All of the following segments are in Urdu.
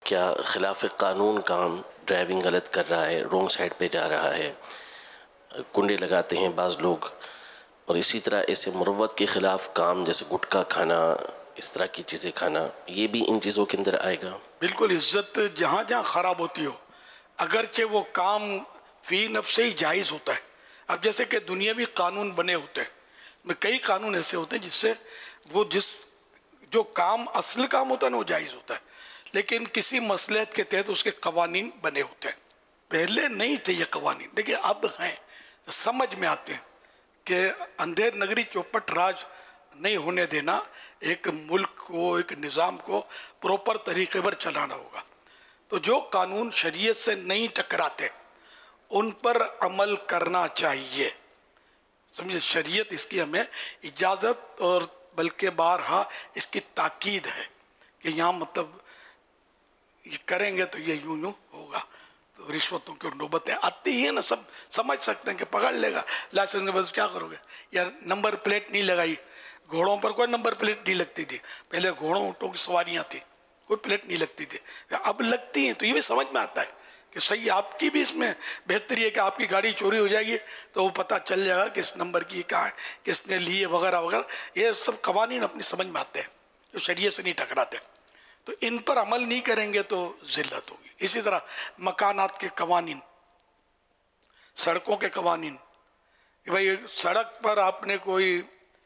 کیا خلاف قانون کام، ڈرائیونگ غلط کر رہا ہے، رونگ سائڈ پہ جا رہا ہے، کنڈے لگاتے ہیں بعض لوگ، اور اسی طرح ایسے مروت کے خلاف کام جیسے گٹکا کھانا، اس طرح کی چیزیں کھانا، یہ بھی ان چیزوں کے اندر آئے گا؟ بالکل، عزت جہاں جہاں خراب ہوتی ہو، اگرچہ وہ کام فی نفس ہی جائز ہوتا ہے. اب جیسے کہ دنیاوی قانون بنے ہوتے ہیں، کئی قانون ایسے ہوتے ہیں جس سے وہ جو کام اصل کام ہوتا ہے نا وہ جائز ہوتا ہے، لیکن کسی مصلحت کے تحت اس کے قوانین بنے ہوتے ہیں. پہلے نہیں تھے یہ قوانین، لیکن اب ہیں، سمجھ میں آتے ہیں کہ اندھیر نگری چوپٹ راج نہیں ہونے دینا، ایک ملک کو، ایک نظام کو پروپر طریقے پر چلانا ہوگا. تو جو قانون شریعت سے نہیں ٹکراتے ان پر عمل کرنا چاہیے. سمجھے، شریعت اس کی ہمیں اجازت اور بلکہ بارہا اس کی تاکید ہے کہ یہاں مطلب یہ کریں گے تو یہ یوں یوں ہوگا. تو رشوتوں کی نوبتیں آتی ہیں نا، سب سمجھ سکتے ہیں کہ پکڑ لے گا لائسنس کے بعد کیا کرو گے، یا نمبر پلیٹ نہیں لگائی. گھوڑوں پر کوئی نمبر پلیٹ نہیں لگتی تھی، پہلے گھوڑوں اونٹوں کی سواریاں تھیں، کوئی پلیٹ نہیں لگتی تھی، اب لگتی ہیں. تو یہ بھی سمجھ میں آتا ہے کہ صحیح، آپ کی بھی اس میں بہتری ہے کہ آپ کی گاڑی چوری ہو جائے گی تو وہ پتہ چل جائے گا کس نمبر کی کہاں ہے، کس نے لی ہے، وغیرہ وغیرہ. یہ سب قوانین اپنی سمجھ میں آتے ہیں جو شریعت سے نہیں ٹکراتے. تو ان پر عمل نہیں کریں گے تو ذلت ہوگی. اسی طرح مکانات کے قوانین، سڑکوں کے قوانین، کہ بھائی سڑک پر آپ نے کوئی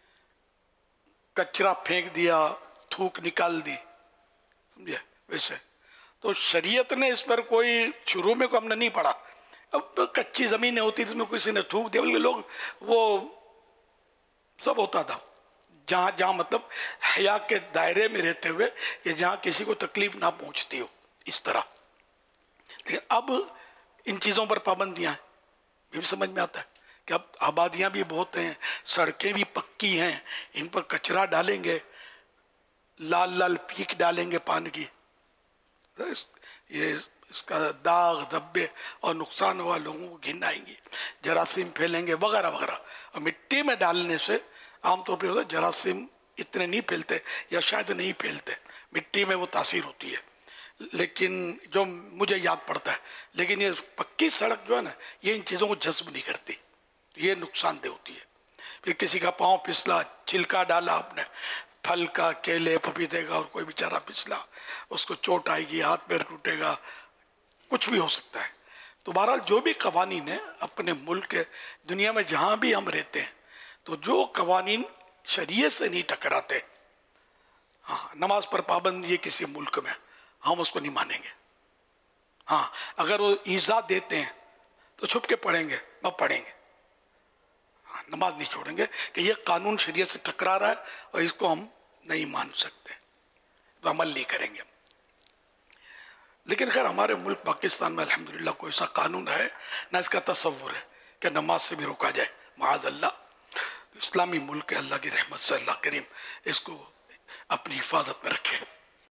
کچرا پھینک دیا، تھوک نکال دی، سمجھے، ویسے تو شریعت نے اس پر کوئی شروع میں کو ہم نے نہیں پڑھا. اب کچی زمینیں ہوتی تھی، اس میں کسی نے تھوک دیا، بلکہ لوگ وہ سب ہوتا تھا جہاں جہاں مطلب حیا کے دائرے میں رہتے ہوئے کہ جہاں کسی کو تکلیف نہ پہنچتی ہو، اس طرح. لیکن اب ان چیزوں پر پابندیاں ہیں. یہ بھی سمجھ میں آتا ہے کہ اب آبادیاں بھی بہت ہیں، سڑکیں بھی پکی ہیں، ان پر کچرا ڈالیں گے، لال لال پیک ڈالیں گے پانی کی، یہ اس کا داغ دھبے اور نقصان ہوا، لوگوں کو گھن آئیں گی، جراثیم پھیلیں گے، وغیرہ وغیرہ. اور مٹی میں ڈالنے سے عام طور پہ جراثیم اتنے نہیں پھیلتے، یا شاید نہیں پھیلتے، مٹی میں وہ تاثیر ہوتی ہے، لیکن جو مجھے یاد پڑتا ہے. لیکن یہ پکی سڑک جو ہے نا، یہ ان چیزوں کو جذب نہیں کرتی، یہ نقصان دہ ہوتی ہے. پھر کسی کا پاؤں پھسلا، چھلکا ڈالا آپ نے پھل کا، کیلے پپیتے کا، اور کوئی بیچارہ پھسلا، اس کو چوٹ آئے گی، ہاتھ پیر ٹوٹے گا، کچھ بھی ہو سکتا ہے. تو بہرحال جو بھی قوانین ہیں اپنے ملک کے، دنیا میں جہاں بھی ہم رہتے ہیں، تو جو قوانین شریعت سے نہیں ٹکراتے، ہاں، نماز پر پابندی ہے کسی ملک میں، ہم اس کو نہیں مانیں گے. ہاں، اگر وہ ایذا دیتے ہیں تو چھپ کے پڑھیں گے، نہ پڑھیں گے، نماز نہیں چھوڑیں گے کہ یہ قانون شریعت سے ٹکرا رہا ہے اور اس کو ہم نہیں مان سکتے، تو عمل نہیں کریں گے. لیکن خیر ہمارے ملک پاکستان میں الحمدللہ کوئی ایسا قانون ہے نہ اس کا تصور ہے کہ نماز سے بھی روکا جائے، معاذ اللہ. اسلامی ملک ہے، اللہ کی رحمت سے اللہ کریم اس کو اپنی حفاظت میں رکھے.